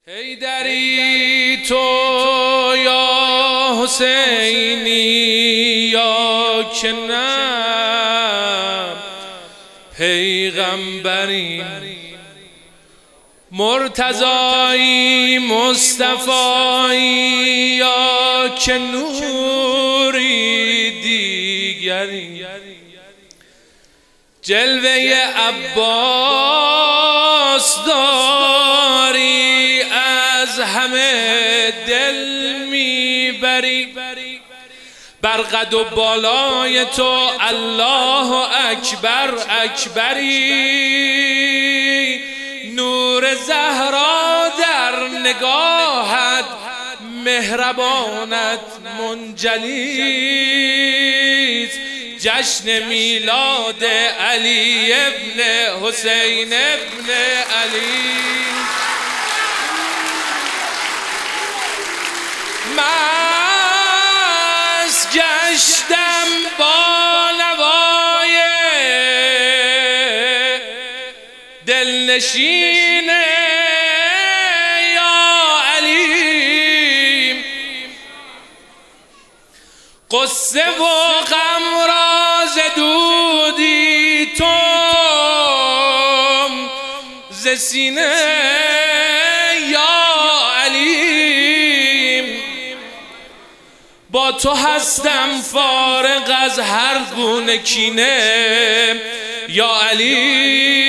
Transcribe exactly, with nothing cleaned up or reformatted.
حیدری تو یا حسینی یا که نه پیغمبریم، مرتضایی مصطفایی یا که نوری دیگری، جلوه عباس داری از همه دل میبری، بر قد و بالای تو الله اکبر اکبری، نور زهرا در نگاهت مهربانت منجلیست، جشن میلاد علی ابن حسین ابن علی. مست گشتم با نوای دلنشین یا علی، قصه و غم را ز دودی تو ز سینه یا علی، با تو هستم فارغ از هر گونه کینه یا علی.